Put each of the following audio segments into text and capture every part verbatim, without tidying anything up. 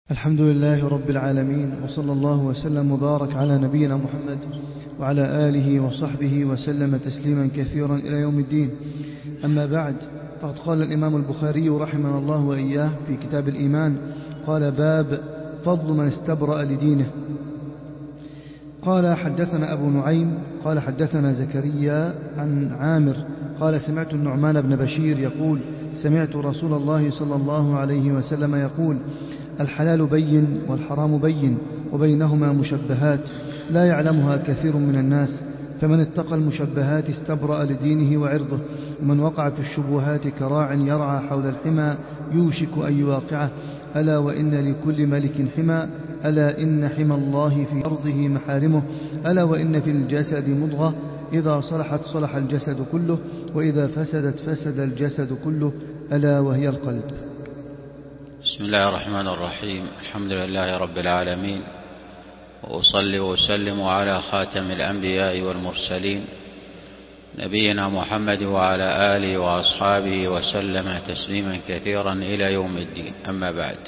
الحمد لله رب العالمين، وصلى الله وسلم وبارك على نبينا محمد وعلى آله وصحبه وسلم تسليما كثيرا إلى يوم الدين. أما بعد، فقد قال الإمام البخاري رحمه الله وإياه في كتاب الإيمان، قال: باب فضل من استبرأ لدينه. قال: حدثنا أبو نعيم قال حدثنا زكريا عن عامر قال: سمعت النعمان بن بشير يقول: سمعت رسول الله صلى الله عليه وسلم يقول: الحلال بين والحرام بين وبينهما مشبهات لا يعلمها كثير من الناس، فمن اتقى المشبهات استبرأ لدينه وعرضه، ومن وقع في الشبهات كراع يرعى حول الحمى يوشك أن يواقعه. ألا وإن لكل ملك حمى، ألا إن حمى الله في أرضه محارمه، ألا وإن في الجسد مضغة إذا صلحت صلح الجسد كله، وإذا فسدت فسد الجسد كله، ألا وهي القلب. بسم الله الرحمن الرحيم. الحمد لله رب العالمين، وأصلي وأسلم على خاتم الأنبياء والمرسلين نبينا محمد وعلى آله وأصحابه وسلم تسليما كثيرا إلى يوم الدين. أما بعد،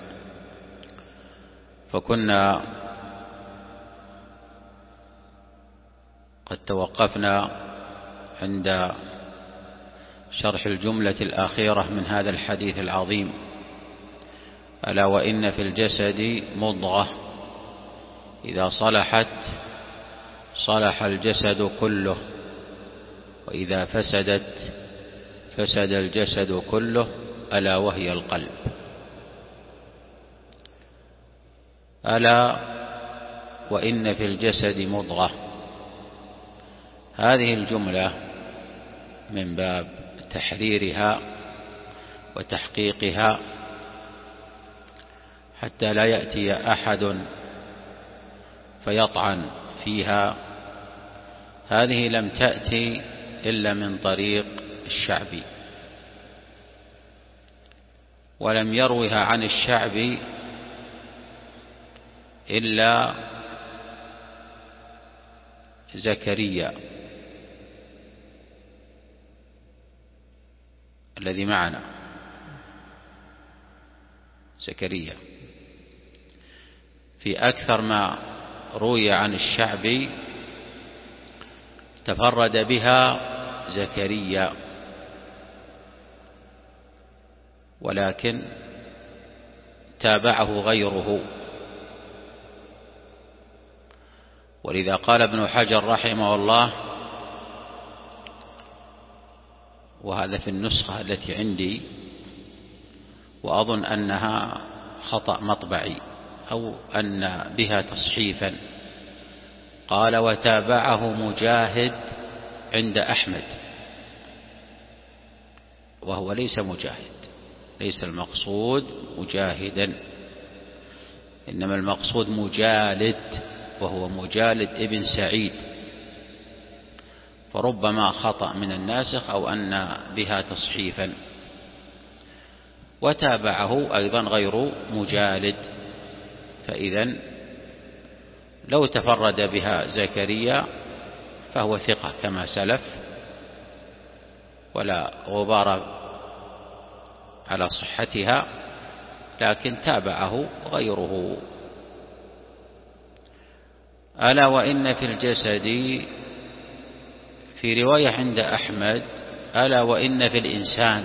فكنا قد توقفنا عند شرح الجملة الأخيرة من هذا الحديث العظيم: ألا وإن في الجسد مضغة إذا صلحت صلح الجسد كله، وإذا فسدت فسد الجسد كله، ألا وهي القلب. ألا وإن في الجسد مضغة، هذه الجملة من باب تحريرها وتحقيقها حتى لا يأتي أحد فيطعن فيها. هذه لم تأتي إلا من طريق الشعبي، ولم يروها عن الشعبي إلا زكريا الذي معنا، زكريا. في أكثر ما روي عن الشعبي تفرد بها زكريا، ولكن تابعه غيره. ولذا قال ابن حجر رحمه الله، وهذا في النسخة التي عندي وأظن أنها خطأ مطبعي أو أن بها تصحيفا، قال: وتابعه مجاهد عند أحمد، وهو ليس مجاهد، ليس المقصود مجاهدا، إنما المقصود مجالد، وهو مجالد ابن سعيد، فربما خطأ من الناسخ أو أن بها تصحيفا. وتابعه أيضا غير مجالد، فإذن لو تفرد بها زكريا فهو ثقة كما سلف، ولا غبار على صحتها، لكن تابعه غيره. ألا وإن في الجسد، في رواية عند أحمد: ألا وإن في الإنسان.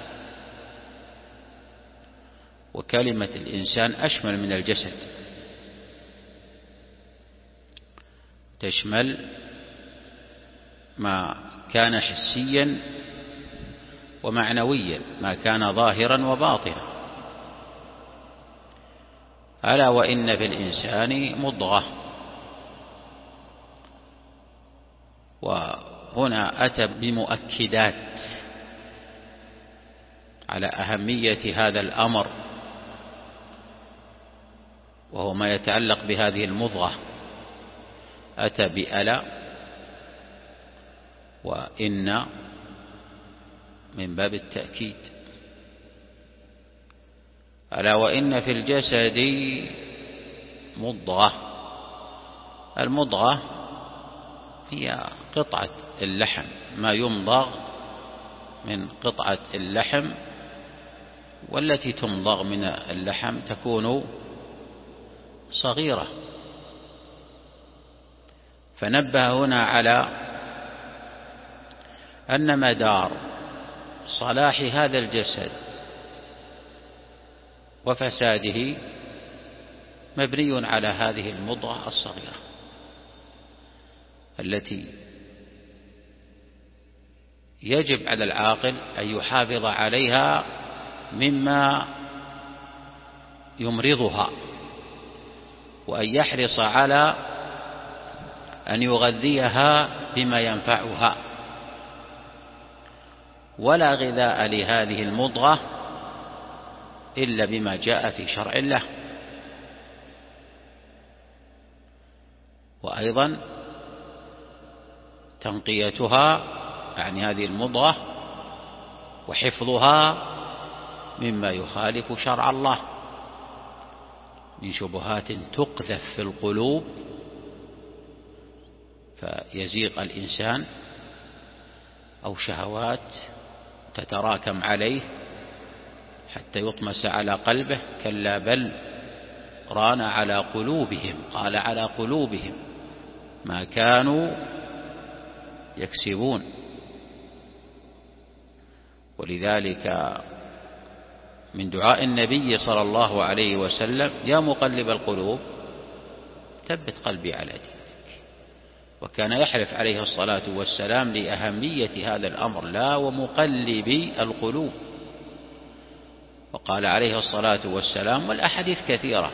وكلمة الإنسان أشمل من الجسد، تشمل ما كان حسيا ومعنويا، ما كان ظاهرا وباطنا. ألا وإن في الإنسان مضغة. وهنا أتى بمؤكدات على أهمية هذا الأمر، وهو ما يتعلق بهذه المضغة. أتى بألا وإن من باب التأكيد. ألا وإن في الجسد مضغة. المضغة هي قطعة اللحم، ما يمضغ من قطعة اللحم، والتي تمضغ من اللحم تكون صغيرة. فنبه هنا على أن مدار صلاح هذا الجسد وفساده مبني على هذه المضغة الصغيرة التي يجب على العاقل أن يحافظ عليها مما يمرضها، وأن يحرص على أن يغذيها بما ينفعها. ولا غذاء لهذه المضغة إلا بما جاء في شرع الله. وأيضا تنقيتها يعني هذه المضغة وحفظها مما يخالف شرع الله من شبهات تقذف في القلوب فيزيغ الإنسان، أو شهوات تتراكم عليه حتى يطمس على قلبه. كلا بل ران على قلوبهم، قال على قلوبهم ما كانوا يكسبون. ولذلك من دعاء النبي صلى الله عليه وسلم: يا مقلب القلوب ثبت قلبي على دينك. وكان يحلف عليه الصلاة والسلام لأهمية هذا الأمر: لا ومقلب القلوب. وقال عليه الصلاة والسلام، والأحاديث كثيرة: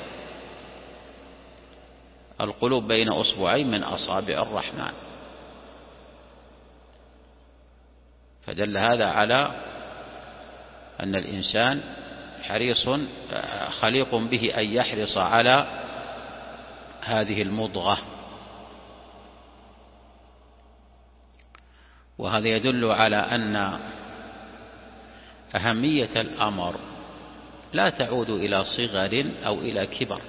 القلوب بين أصبعين من أصابع الرحمن. فدل هذا على أن الإنسان حريص خليق به أن يحرص على هذه المضغة. وهذا يدل على أن أهمية الأمر لا تعود إلى صغر أو إلى كبر،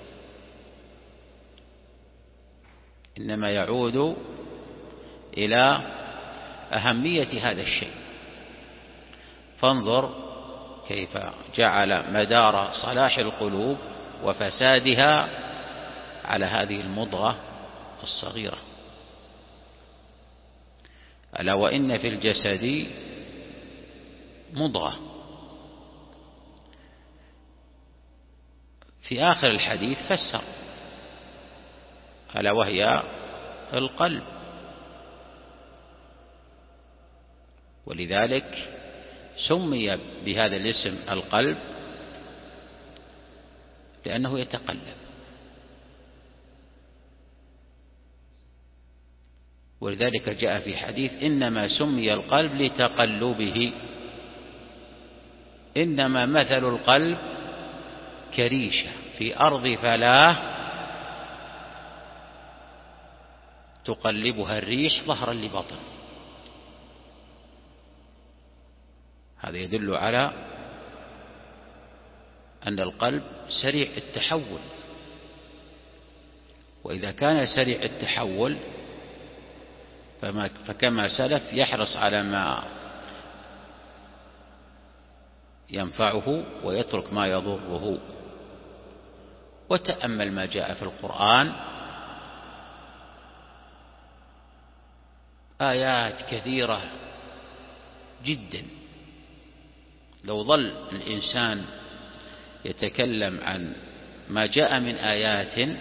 إنما يعود إلى أهمية هذا الشيء. فانظر كيف جعل مدار صلاح القلوب وفسادها على هذه المضغة الصغيرة. ألا وإن في الجسد مضغة. في آخر الحديث فسر: ألا وهي القلب. ولذلك سمي بهذا الاسم القلب لأنه يتقلب. ولذلك جاء في حديث: إنما سمي القلب لتقلبه، إنما مثل القلب كريشة في أرض فلاة تقلبها الريح ظهرا لبطن. هذا يدل على أن القلب سريع التحول، وإذا كان سريع التحول فما فكما سلف يحرص على ما ينفعه ويترك ما يضره. وتأمل ما جاء في القرآن: آيات كثيرة جدا. لو ظل الإنسان يتكلم عن ما جاء من آيات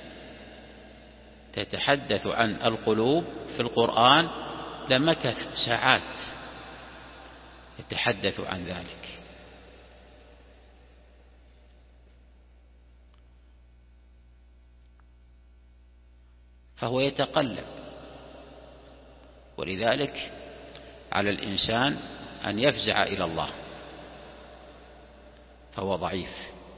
تتحدث عن القلوب في القرآن لمكث ساعات يتحدث عن ذلك. فهو يتقلب. ولذلك على الإنسان أن يفزع إلى الله، فهو ضعيف.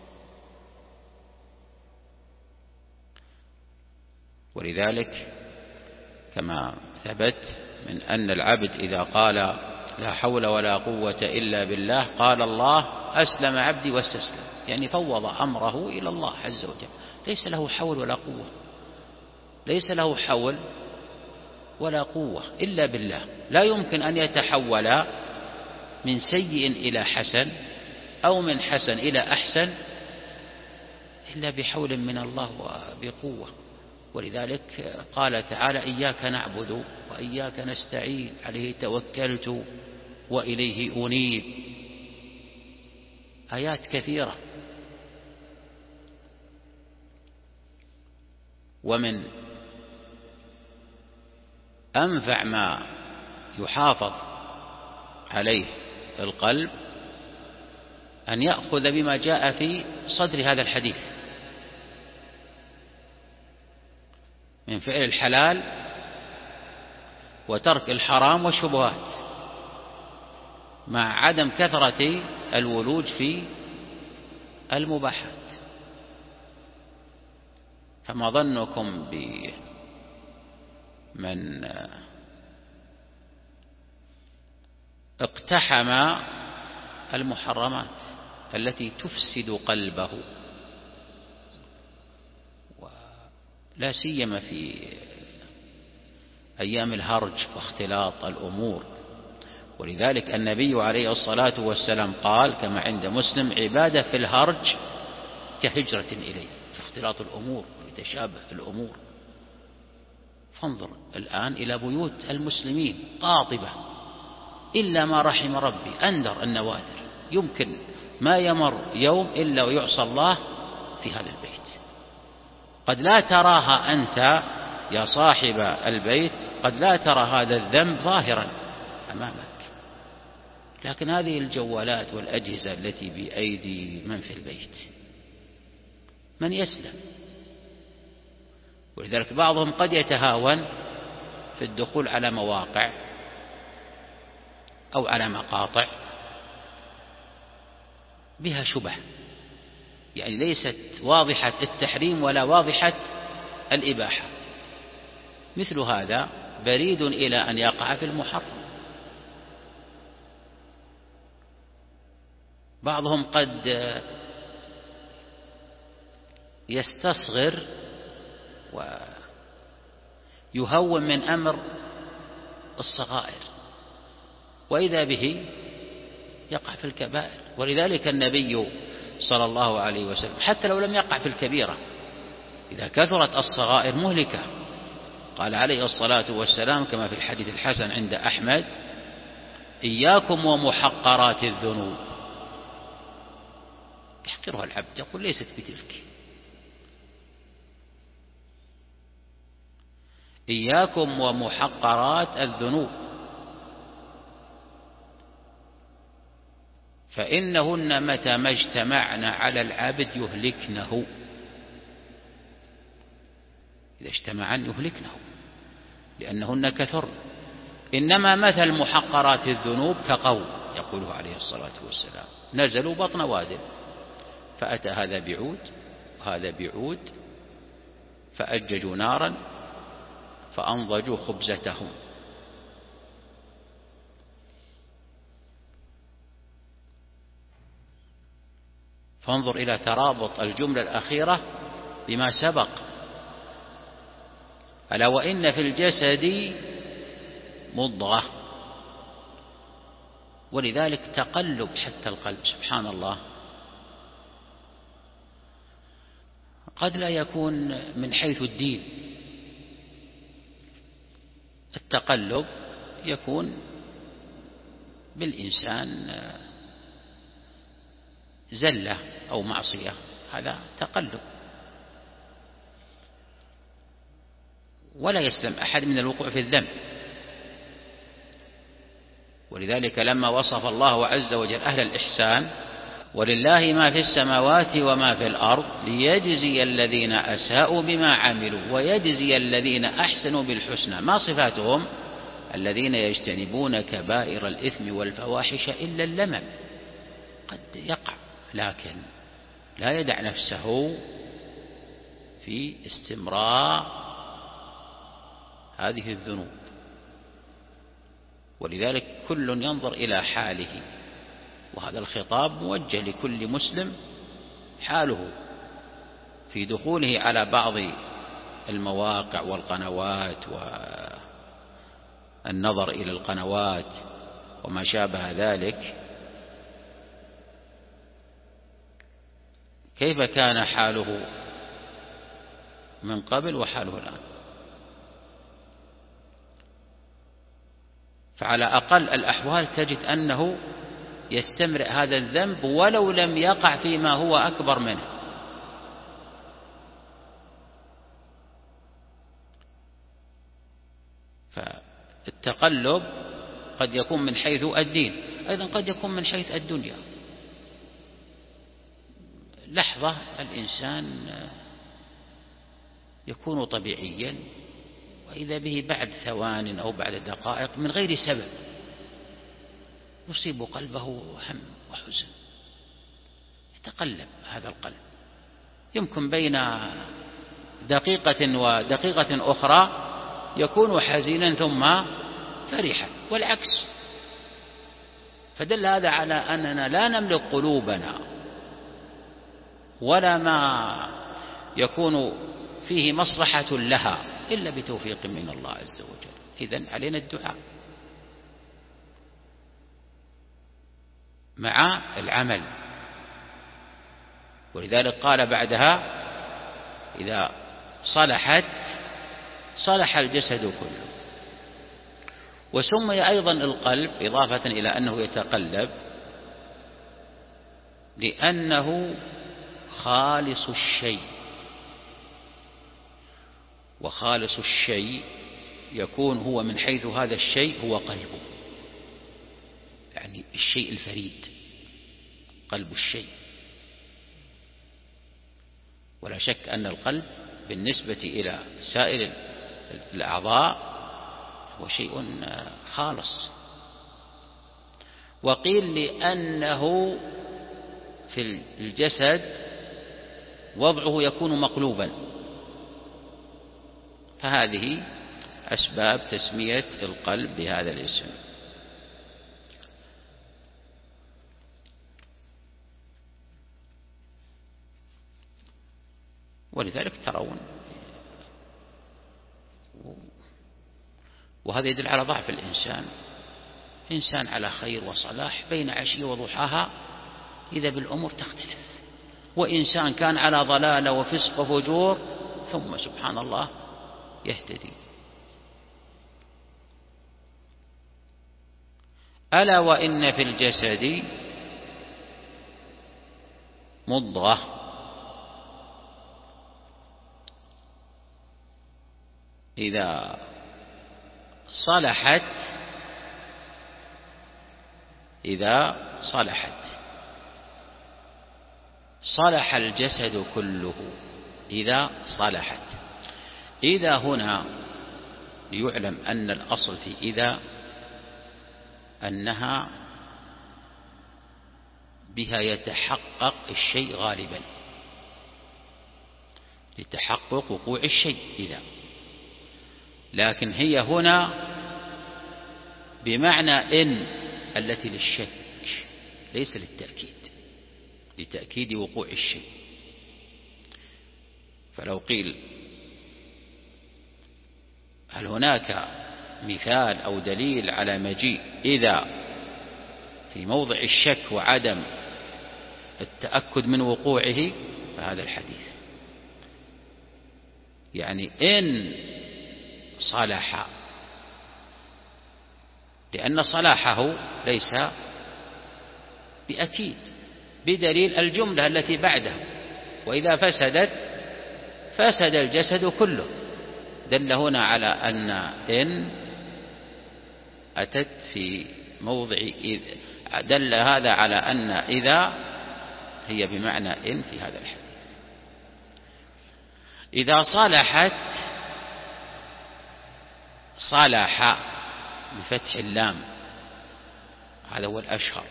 ولذلك كما ثبت من أن العبد إذا قال لا حول ولا قوة إلا بالله قال الله أسلم عبدي واستسلم، يعني فوض أمره إلى الله عز وجل. ليس له حول ولا قوة، ليس له حول ولا قوة إلا بالله. لا يمكن أن يتحول من سيء إلى حسن أو من حسن إلى أحسن إلا بحول من الله وبقوة. ولذلك قال تعالى: إياك نعبد وإياك نستعين، عليه توكلت وإليه أنيب. آيات كثيرة. ومن أنفع ما يحافظ عليه القلب أن يأخذ بما جاء في صدر هذا الحديث من فعل الحلال وترك الحرام والشبهات، مع عدم كثرة الولوج في المباحات. فما ظنكم بمن اقتحم المحرمات التي تفسد قلبه، ولا سيما في أيام الهرج واختلاط الأمور. ولذلك النبي عليه الصلاة والسلام قال كما عند مسلم: عبادة في الهرج كهجرة إليه، في اختلاط الأمور وتشابه الأمور. فانظر الآن إلى بيوت المسلمين قاطبة إلا ما رحم ربي، أندر النوادر، يمكن ما يمر يوم إلا ويعصى الله في هذا البيت. قد لا تراها أنت يا صاحب البيت، قد لا ترى هذا الذنب ظاهرا أمامك، لكن هذه الجوالات والأجهزة التي بأيدي من في البيت من يسلم. ولذلك بعضهم قد يتهاون في الدخول على مواقع أو على مقاطع بها شبه، يعني ليست واضحة التحريم ولا واضحة الإباحة. مثل هذا بريد إلى أن يقع في المحرم. بعضهم قد يستصغر ويهون من أمر الصغائر، وإذا به يقع في الكبائر. ولذلك النبي صلى الله عليه وسلم حتى لو لم يقع في الكبيرة، إذا كثرت الصغائر مهلكة، قال عليه الصلاة والسلام كما في الحديث الحسن عند أحمد: إياكم ومحقرات الذنوب. يحقرها العبد، يقول ليست بتلك. إياكم ومحقرات الذنوب فإنهن متى ما اجتمعن على العبد يهلكنه. إذا اجتمعن يهلكنه لأنهن كثر. إنما مثل محقرات الذنوب كقوم، يقوله عليه الصلاة والسلام: نزلوا بطن واد فأتى هذا بعود وهذا بعود فأججوا نارا فأنضجوا خبزتهم. فانظر إلى ترابط الجملة الأخيرة بما سبق: ألا وإن في الجسد مضغة. ولذلك تقلب حتى القلب، سبحان الله، قد لا يكون من حيث الدين. التقلب يكون بالإنسان زلة أو معصية، هذا تقلب. ولا يسلم أحد من الوقوع في الذنب. ولذلك لما وصف الله عز وجل أهل الإحسان: ولله ما في السماوات وما في الأرض ليجزي الذين أساءوا بما عملوا ويجزي الذين أحسنوا بالحسنى. ما صفاتهم؟ الذين يجتنبون كبائر الإثم والفواحش إلا اللمم. قد يقع لكن لا يدع نفسه في استمرار هذه الذنوب. ولذلك كل ينظر إلى حاله، وهذا الخطاب موجه لكل مسلم حاله في دخوله على بعض المواقع والقنوات والنظر إلى القنوات وما شابه ذلك. كيف كان حاله من قبل وحاله الآن؟ فعلى أقل الأحوال تجد أنه يستمر هذا الذنب ولو لم يقع فيما هو أكبر منه. فالتقلب قد يكون من حيث الدين، أيضا قد يكون من حيث الدنيا. لحظة الإنسان يكون طبيعيا، وإذا به بعد ثوان أو بعد دقائق من غير سبب يصيب قلبه هم وحزن، يتقلب هذا القلب، يمكن بين دقيقة ودقيقة أخرى يكون حزينا ثم فرحا، والعكس. فدل هذا على أننا لا نملك قلوبنا ولا ما يكون فيه مصلحة لها إلا بتوفيق من الله عز وجل. إذن علينا الدعاء مع العمل. ولذلك قال بعدها: إذا صلحت صلح الجسد كله. وسمي أيضا القلب إضافة إلى أنه يتقلب لأنه خالص الشيء، وخالص الشيء يكون هو من حيث هذا الشيء هو قلبه، يعني الشيء الفريد قلب الشيء. ولا شك أن القلب بالنسبة إلى سائر الأعضاء هو شيء خالص. وقيل لأنه في الجسد وضعه يكون مقلوبا، فهذه أسباب تسمية القلب بهذا الاسم. ولذلك ترون، وهذا يدل على ضعف الإنسان، إنسان على خير وصلاح بين عشي وضحاها إذا بالأمور تختلف، وإنسان كان على ضلالة وفسق وفجور ثم سبحان الله يهتدي. ألا وإن في الجسد مضغة إذا صلحت إذا صلحت صلح الجسد كله. إذا صلحت، إذا هنا ليعلم أن الأصل في إذا أنها بها يتحقق الشيء غالبا، لتحقق وقوع الشيء إذا. لكن هي هنا بمعنى إن التي للشك ليس للتأكيد، لتأكيد وقوع الشيء. فلو قيل هل هناك مثال أو دليل على مجيء إذا في موضع الشك وعدم التأكد من وقوعه، فهذا الحديث. يعني إن صلح، لأن صلاحه ليس بأكيد بدليل الجملة التي بعده: وإذا فسدت فسد الجسد كله. دل هنا على أن إن أتت في موضع إذ، دل هذا على أن إذا هي بمعنى إن في هذا الحديث. إذا صلحت صلح بفتح اللام، هذا هو الأشهر،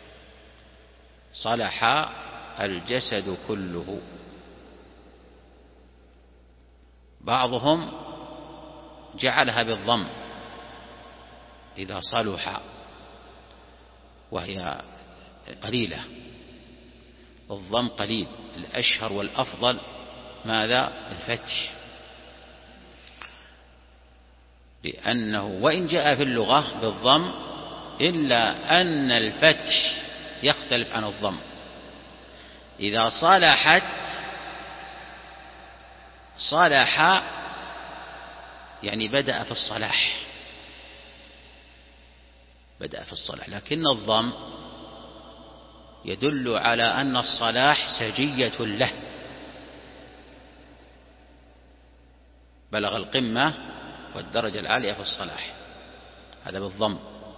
صلح الجسد كله. بعضهم جعلها بالضم إذا صلح، وهي قليلة، الضم قليل، الأشهر والأفضل ماذا؟ الفتح، لأنه وإن جاء في اللغة بالضم إلا أن الفتح يختلف عن الضم، إذا صلحت صلح يعني بدأ في الصلاح، بدأ في الصلاح، لكن الضم يدل على أن الصلاح سجية له، بلغ القمة والدرجة العالية في الصلاح، هذا بالضم.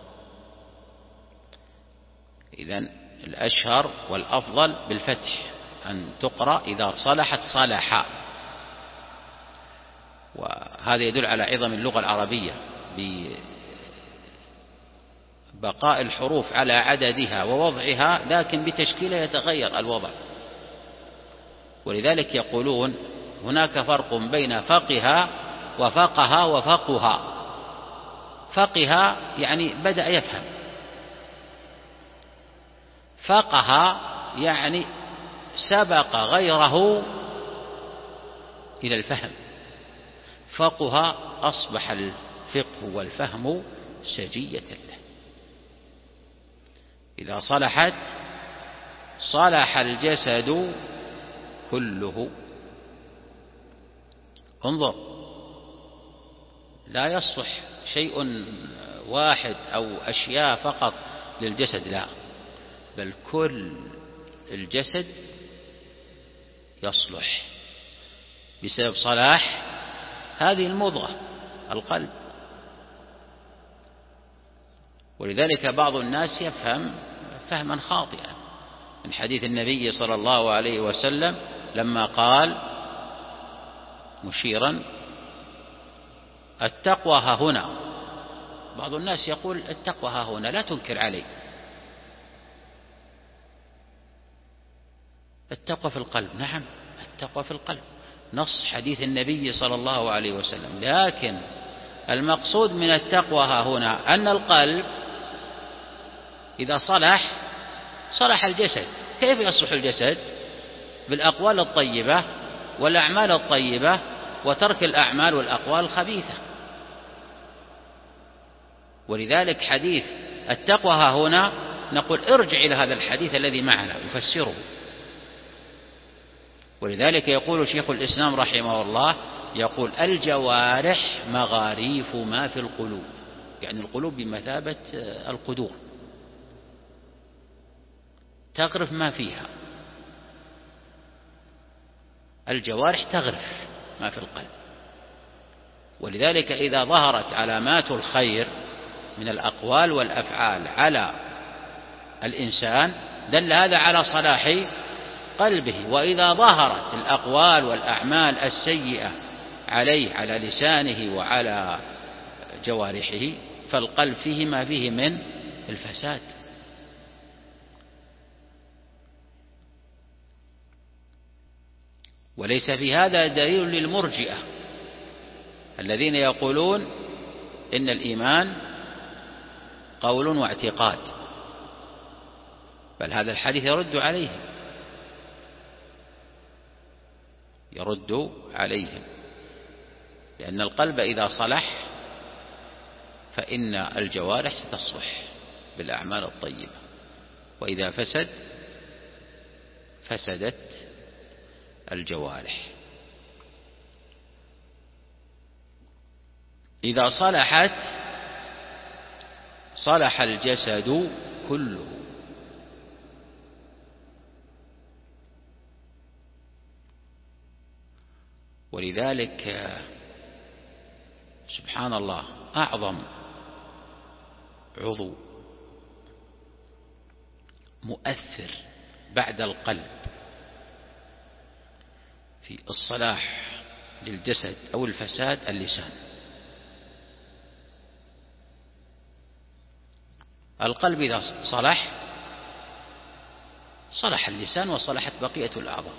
إذن الأشهر والأفضل بالفتح أن تقرأ إذا صلحت صلح، وهذا يدل على عظم اللغة العربية ببقاء الحروف على عددها ووضعها، لكن بتشكيلها يتغير الوضع. ولذلك يقولون هناك فرق بين فقه وفقه وفقها. فقه يعني بدأ يفهم، فقه يعني سبق غيره إلى الفهم، فقه أصبح الفقه والفهم سجية له. إذا صلحت صلح الجسد كله. انظر، لا يصلح شيء واحد أو أشياء فقط للجسد، لا، بل كل الجسد يصلح بسبب صلاح هذه المضغة القلب. ولذلك بعض الناس يفهم فهما خاطئا من حديث النبي صلى الله عليه وسلم لما قال مشيرا التقوى ها هنا. بعض الناس يقول التقوى ها هنا، لا تنكر عليه، التقوى في القلب. نعم، التقوى في القلب، نص حديث النبي صلى الله عليه وسلم، لكن المقصود من التقوى ها هنا أن القلب إذا صلح صلح الجسد. كيف يصلح الجسد؟ بالأقوال الطيبة والأعمال الطيبة وترك الأعمال والأقوال الخبيثة. ولذلك حديث التقوى ها هنا نقول ارجع إلى هذا الحديث الذي معنا يفسره. ولذلك يقول شيخ الإسلام رحمه الله، يقول الجوارح مغاريف ما في القلوب، يعني القلوب بمثابة القدور، تغرف ما فيها. الجوارح تغرف ما في القلب. ولذلك إذا ظهرت علامات الخير من الأقوال والأفعال على الإنسان دل هذا على صلاح قلبه. وإذا ظهرت الأقوال والأعمال السيئة عليه على لسانه وعلى جوارحه فالقلب فيه ما فيه من الفساد. وليس في هذا دليل للمرجئة الذين يقولون إن الإيمان قول واعتقاد، بل هذا الحديث يرد عليهم يرد عليهم لأن القلب إذا صلح فإن الجوارح ستصلح بالأعمال الطيبة، وإذا فسد فسدت الجوارح. إذا صلحت صلح الجسد كله. ولذلك سبحان الله أعظم عضو مؤثر بعد القلب في الصلاح للجسد أو الفساد اللسان. القلب إذا صلح صلح اللسان وصلحت بقية الأعضاء،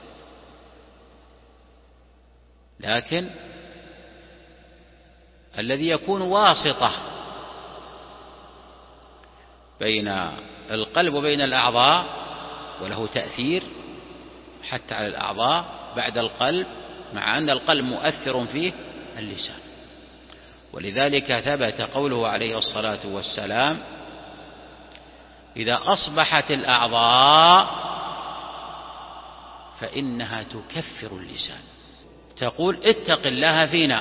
لكن الذي يكون واسطة بين القلب وبين الأعضاء وله تأثير حتى على الأعضاء بعد القلب، مع أن القلب مؤثر فيه اللسان. ولذلك ثبت قوله عليه الصلاة والسلام إذا أصبحت الأعضاء فإنها تكفر اللسان. تقول اتق الله فينا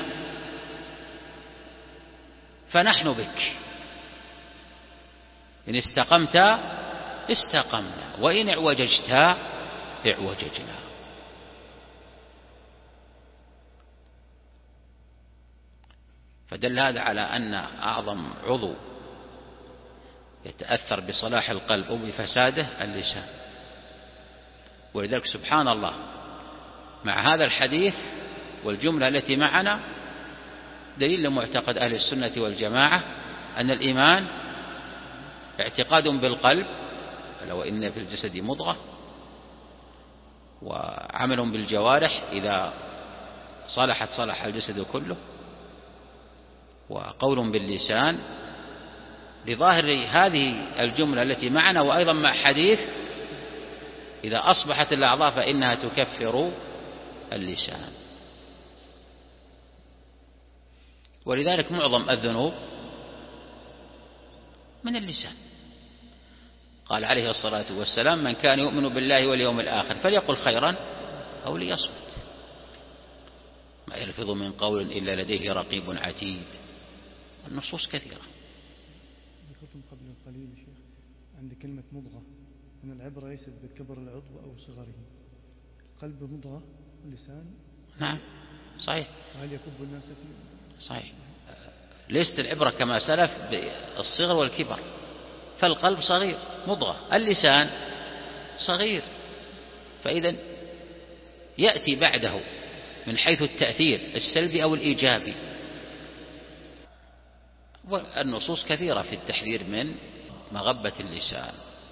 فنحن بك، إن استقمت استقمنا وإن اعوججت اعوججنا. فدل هذا على أن أعظم عضو يتأثر بصلاح القلب وبفساده اللسان. ولذلك سبحان الله مع هذا الحديث والجملة التي معنا دليل لمعتقد أهل السنة والجماعة أن الإيمان اعتقاد بالقلب، ألا وإن في الجسد مضغة، وعمل بالجوارح إذا صلحت صلح الجسد كله، وقول باللسان، لظاهر هذه الجملة التي معنا وأيضا مع حديث إذا أصبحت الأعضاء فإنها تكفر اللسان. ولذلك معظم الذنوب من اللسان. قال عليه الصلاة والسلام: من كان يؤمن بالله واليوم الآخر فليقل خيرا أو ليصمت، ما يلفظ من قول إلا لديه رقيب عتيد. النصوص كثيرة. ذكرتم قبل قليل يا شيخ عند كلمة مضغة أن العبرة ليست بكبر العضو أو صغره. القلب مضغة، اللسان نعم صحيح. وهل يكب الناس فيه؟ صحيح. ليست العبرة كما سلف بالصغر والكبر، فالقلب صغير مضغة، اللسان صغير، فإذا يأتي بعده من حيث التأثير السلبي أو الإيجابي. والنصوص كثيرة في التحذير من مغبة اللسان.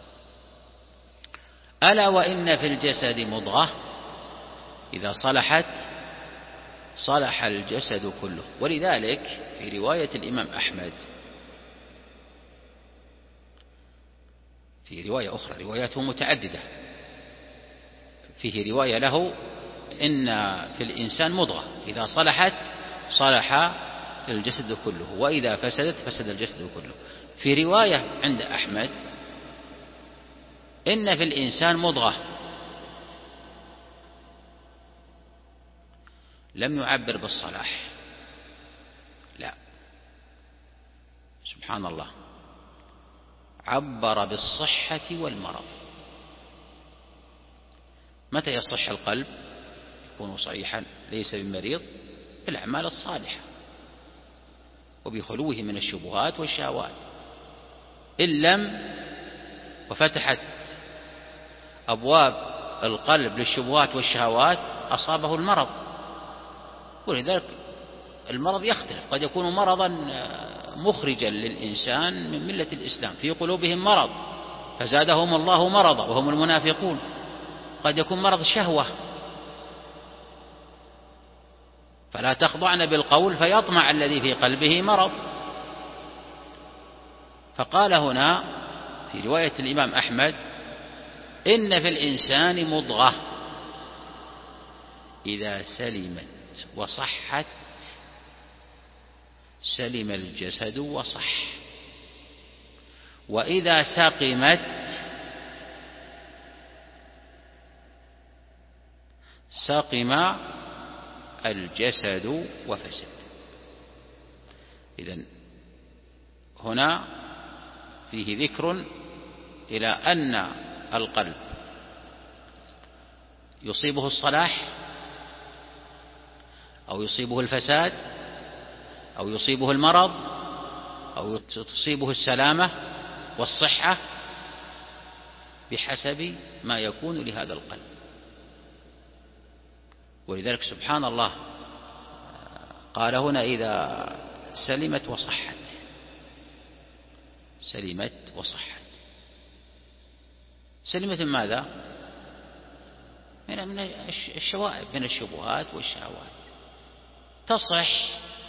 ألا وإن في الجسد مضغة إذا صلحت صلح الجسد كله. ولذلك في رواية الإمام أحمد، في رواية أخرى، رواياته متعددة، فيه رواية له إن في الإنسان مضغة إذا صلحت صلح الجسد كله وإذا فسدت فسد الجسد كله. في رواية عند أحمد إن في الإنسان مضغة، لم يعبر بالصلاح، لا، سبحان الله، عبر بالصحة والمرض. متى يصح القلب؟ يكون صحيحا ليس بمريض بالأعمال الصالحة وبخلوه من الشبهات والشهوات. إن لم وفتحت أبواب القلب للشبهات والشهوات أصابه المرض. ولذلك المرض يختلف، قد يكون مرضا مخرجا للإنسان من ملة الإسلام، في قلوبهم مرض فزادهم الله مرضا وهم المنافقون. قد يكون مرض شهوة، فلا تخضعن بالقول فيطمع الذي في قلبه مرض. فقال هنا في رواية الإمام أحمد: إن في الإنسان مضغة إذا سلمت وصحت سلم الجسد وصح، وإذا سقمت سقم الجسد وفسد. إذن هنا فيه ذكر إلى أن القلب يصيبه الصلاح أو يصيبه الفساد أو يصيبه المرض أو تصيبه السلامة والصحة بحسب ما يكون لهذا القلب. ولذلك سبحان الله قال هنا: إذا سلمت وصحت. سلمت وصحت، سلمت من ماذا؟ من الشوائب، من الشبهات والشهوات. تصح،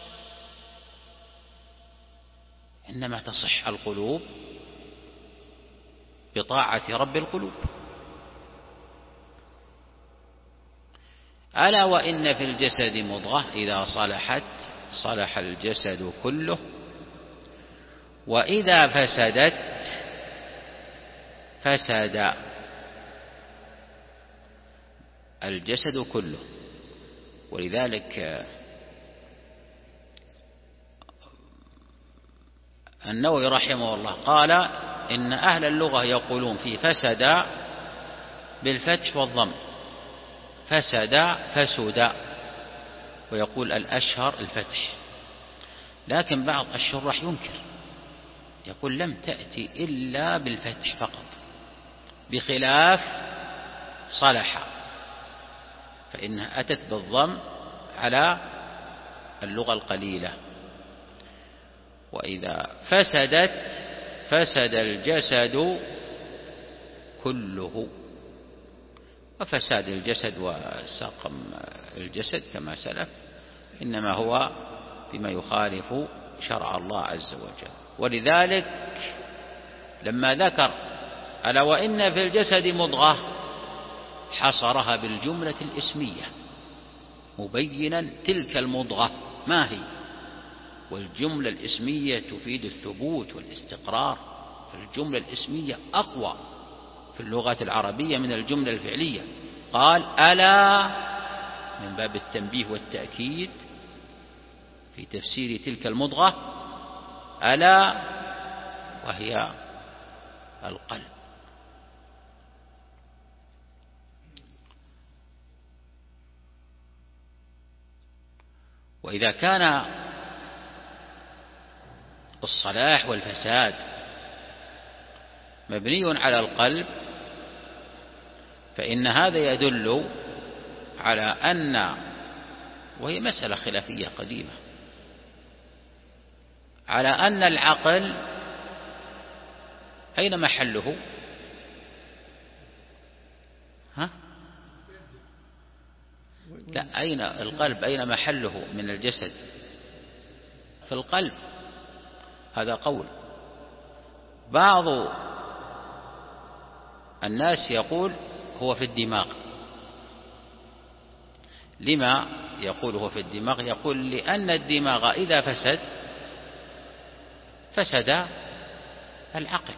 إنما تصح القلوب بطاعة رب القلوب. ألا وإن في الجسد مضغة إذا صلحت صلح الجسد كله وإذا فسدت فسد الجسد كله. ولذلك النووي رحمه الله قال إن أهل اللغة يقولون في فسد بالفتح والضم، فسد فسد، ويقول الأشهر الفتح. لكن بعض الشراح ينكر، يقول لم تأتي إلا بالفتح فقط، بخلاف صلح فإنها أتت بالضم على اللغة القليلة. وإذا فسدت فسد الجسد كله. وفساد الجسد وسقم الجسد كما سلف إنما هو بما يخالف شرع الله عز وجل. ولذلك لما ذكر ألا وإن في الجسد مضغة حصرها بالجملة الإسمية مبينا تلك المضغة ما هي. والجملة الإسمية تفيد الثبوت والاستقرار، فالجملة الإسمية أقوى في اللغة العربية من الجملة الفعلية. قال ألا من باب التنبيه والتأكيد في تفسير تلك المضغة، ألا وهي القلب. وإذا كان الصلاح والفساد مبني على القلب فإن هذا يدل على أن، وهي مسألة خلافية قديمة، على أن العقل أين محله؟ ها؟ لا، أين القلب؟ أين محله من الجسد؟ في القلب. هذا قول. بعض الناس يقول هو في الدماغ. لما يقول هو في الدماغ؟ يقول لأن الدماغ إذا فسد فسد العقل.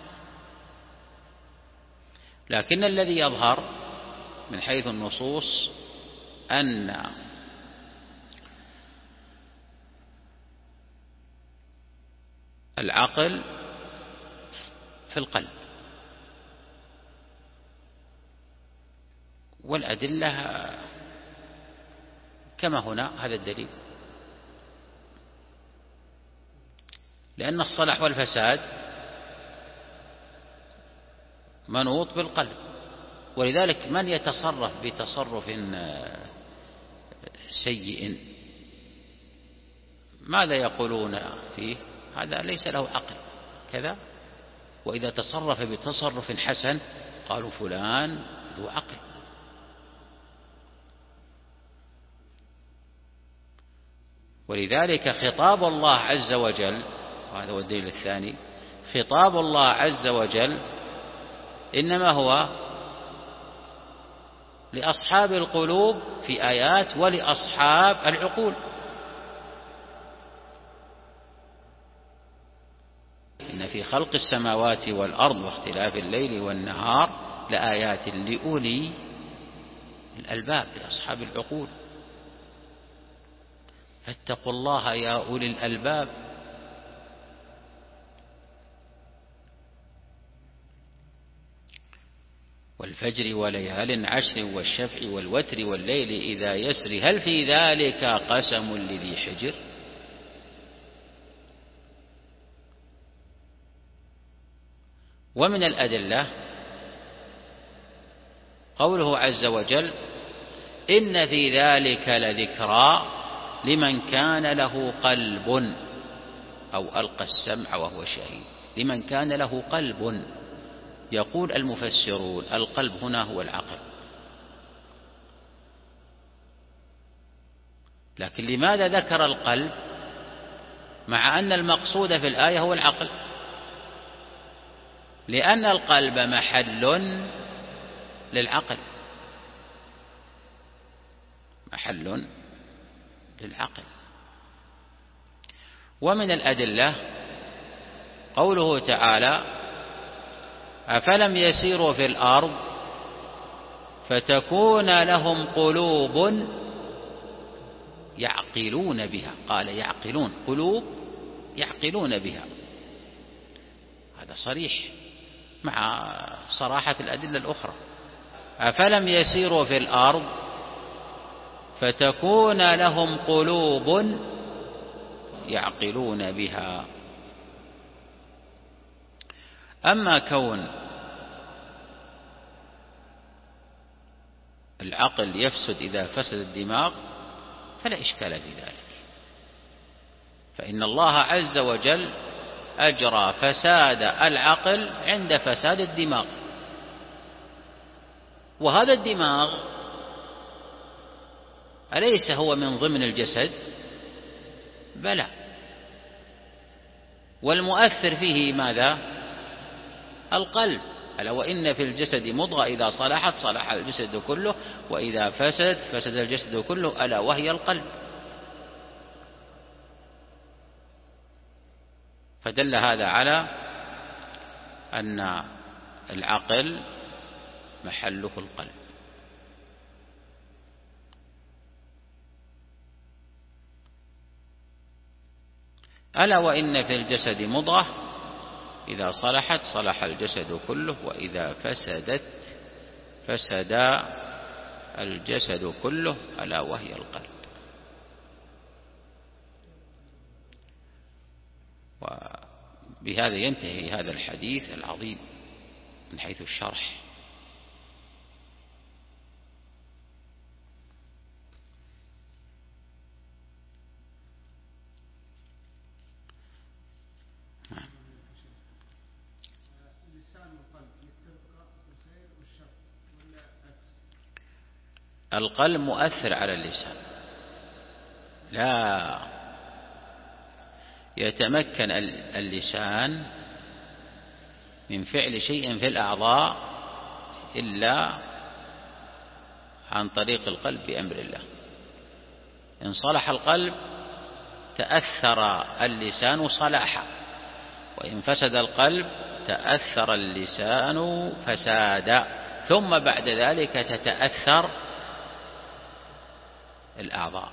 لكن الذي يظهر من حيث النصوص أن العقل في القلب، والأدلة كما هنا هذا الدليل، لأن الصلاح والفساد منوط بالقلب. ولذلك من يتصرف بتصرف سيء ماذا يقولون فيه؟ هذا ليس له عقل كذا. وإذا تصرف بتصرف حسن قالوا فلان ذو عقل. ولذلك خطاب الله عز وجل، وهذا هو الدليل الثاني، خطاب الله عز وجل إنما هو لأصحاب القلوب في آيات ولأصحاب العقول. إن في خلق السماوات والأرض واختلاف الليل والنهار لآيات لأولي الألباب، لأصحاب العقول. فاتقوا الله يا أولي الألباب. والفجر وليال عشر والشفع والوتر والليل إذا يسر هل في ذلك قسم لذي حجر. ومن الأدلة قوله عز وجل إن في ذلك لذكرى لمن كان له قلب أو ألقى السمع وهو شهيد. لمن كان له قلب. يقول المفسرون القلب هنا هو العقل. لكن لماذا ذكر القلب مع أن المقصود في الآية هو العقل؟ لأن القلب محل للعقل، محل للعقل. ومن الأدلة قوله تعالى أفلم يسيروا في الأرض فتكون لهم قلوب يعقلون بها. قال يعقلون، قلوب يعقلون بها، هذا صريح مع صراحة الأدلة الأخرى. أفلم يسيروا في الأرض فتكون لهم قلوب يعقلون بها. أما كون العقل يفسد إذا فسد الدماغ فلا إشكال في ذلك، فإن الله عز وجل أجرى فساد العقل عند فساد الدماغ، وهذا الدماغ أليس هو من ضمن الجسد؟ بلى، والمؤثر فيه ماذا؟ القلب. ألا وإن في الجسد مضغة إذا صلحت صلح الجسد كله، وإذا فسدت فسد الجسد كله، ألا وهي القلب. فدل هذا على أن العقل محله القلب. ألا وإن في الجسد مضغة إذا صلحت صلح الجسد كله، وإذا فسدت فسد الجسد كله، ألا وهي القلب. وبهذا ينتهي هذا الحديث العظيم من حيث الشرح. القلب مؤثر على اللسان، لا يتمكن اللسان من فعل شيء في الأعضاء إلا عن طريق القلب بأمر الله. إن صلح القلب تأثر اللسان صلاحا، وإن فسد القلب تأثر اللسان فسادا، ثم بعد ذلك تتأثر الأعضاء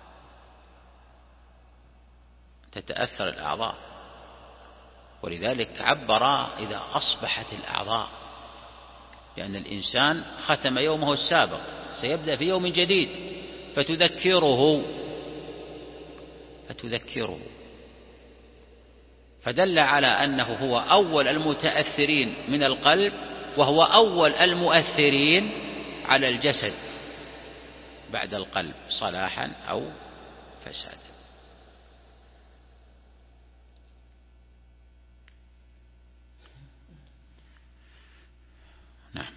تتأثر الأعضاء ولذلك عبر إذا أصبحت الأعضاء، لأن الإنسان ختم يومه السابق، سيبدأ في يوم جديد، فتذكره فتذكره فدل على أنه هو أول المتأثرين من القلب، وهو أول المؤثرين على الجسد بعد القلب صلاحا أو فسادا. نعم.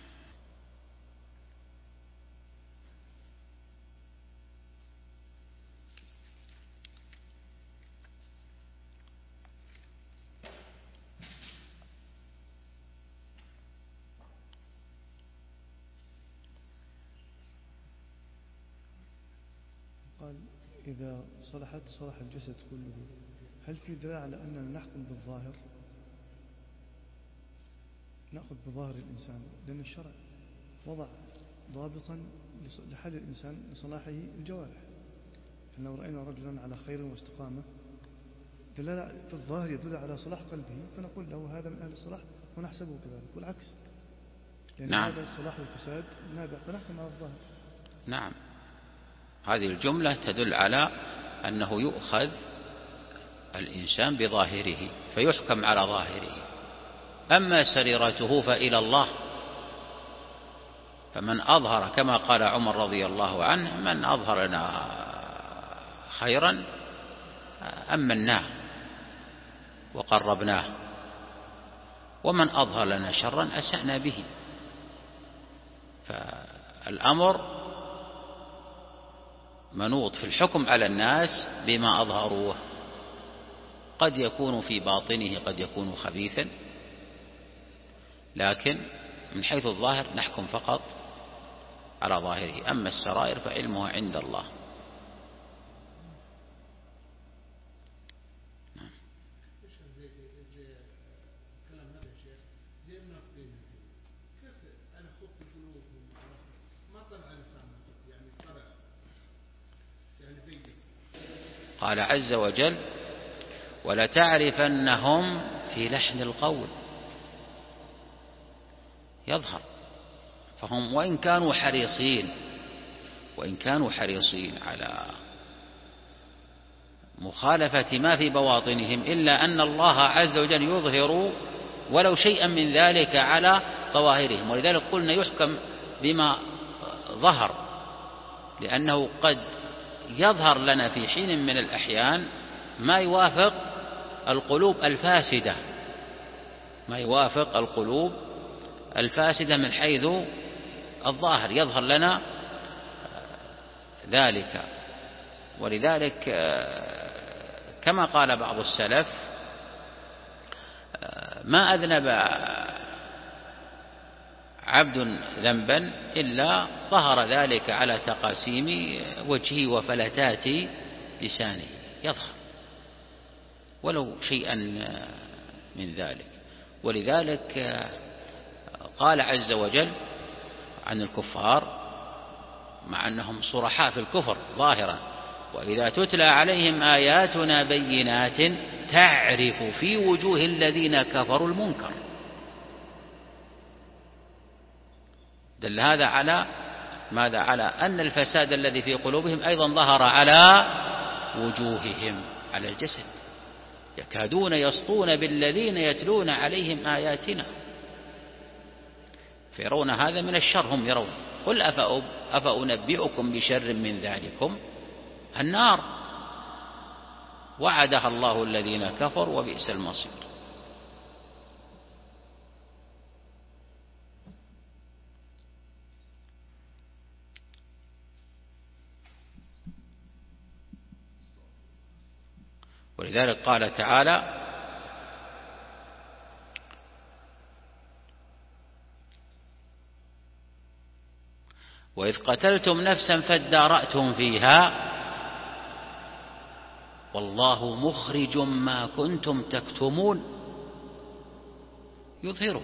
قال إذا صلحت صلح الجسد كله. هل في دلالة على أننا نحكم بالظاهر؟ نأخذ بظاهر الإنسان، لأن الشرع وضع ضابطا لحال الإنسان لصلاحه الجوارح. لو رأينا رجلا على خير واستقامة دلالة بالظاهر يدل على صلاح قلبه، فنقول له هذا من أهل الصلاح ونحسبه كذلك، والعكس، لأن نعم. هذا الصلاح والفساد نابع، فنحكم على الظاهر. نعم، هذه الجملة تدل على أنه يؤخذ الإنسان بظاهره فيحكم على ظاهره، أما سريرته فإلى الله. فمن أظهر كما قال عمر رضي الله عنه: من أظهر لنا خيرا أمناه وقربناه، ومن أظهر لنا شرا أسأنا به. فالأمر منوط في الحكم على الناس بما أظهروه، قد يكون في باطنه قد يكون خبيثا، لكن من حيث الظاهر نحكم فقط على ظاهره، أما السرائر فعلمها عند الله. قال عز وجل ولتعرفنهم في لحن القول، يظهر. فهم وإن كانوا حريصين وإن كانوا حريصين على مخالفة ما في بواطنهم، إلا أن الله عز وجل يظهر ولو شيئا من ذلك على ظواهرهم. ولذلك قلنا يحكم بما ظهر، لأنه قد يظهر لنا في حين من الأحيان ما يوافق القلوب الفاسدة ما يوافق القلوب الفاسدة من حيث الظاهر، يظهر لنا ذلك. ولذلك كما قال بعض السلف ما أذنب عبد ذنبا إلا ظهر ذلك على تقاسيم وجهه وفلتات لسانه، يظهر ولو شيئا من ذلك. ولذلك قال عز وجل عن الكفار مع أنهم صرحاء في الكفر ظاهرا: وإذا تتلى عليهم آياتنا بينات تعرف في وجوه الذين كفروا المنكر. دل هذا على ماذا؟ على أن الفساد الذي في قلوبهم أيضا ظهر على وجوههم، على الجسد، يكادون يسطون بالذين يتلون عليهم آياتنا، فيرون هذا من الشر. هم يرون قل أفأنبئكم بشر من ذلكم النار وعدها الله الذين كفروا وبئس المصير. ولذلك قال تعالى: وإذ قتلتم نفسا فادارأتم فيها والله مخرج ما كنتم تكتمون. يظهره،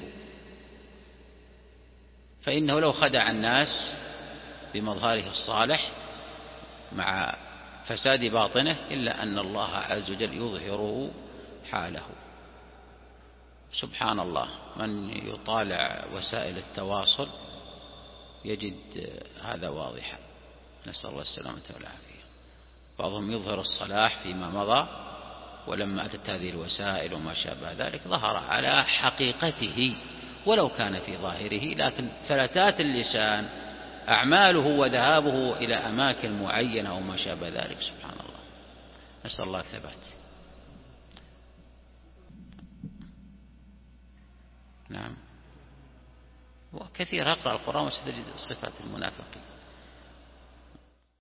فإنه لو خدع الناس بمظهره الصالح مع فساد باطنه إلا أن الله عز وجل يظهره حاله. سبحان الله، من يطالع وسائل التواصل يجد هذا واضحا، نسأل الله السلامة والعافية. بعضهم يظهر الصلاح فيما مضى، ولما أتت هذه الوسائل وما شابه ذلك ظهر على حقيقته ولو كان في ظاهره، لكن فلتات اللسان، أعماله وذهابه إلى أماكن معينة وما شابه ذلك، سبحان الله، نسأل الله الثبات. نعم، وكثير أقرأ القرآن وستجد صفات المنافقين.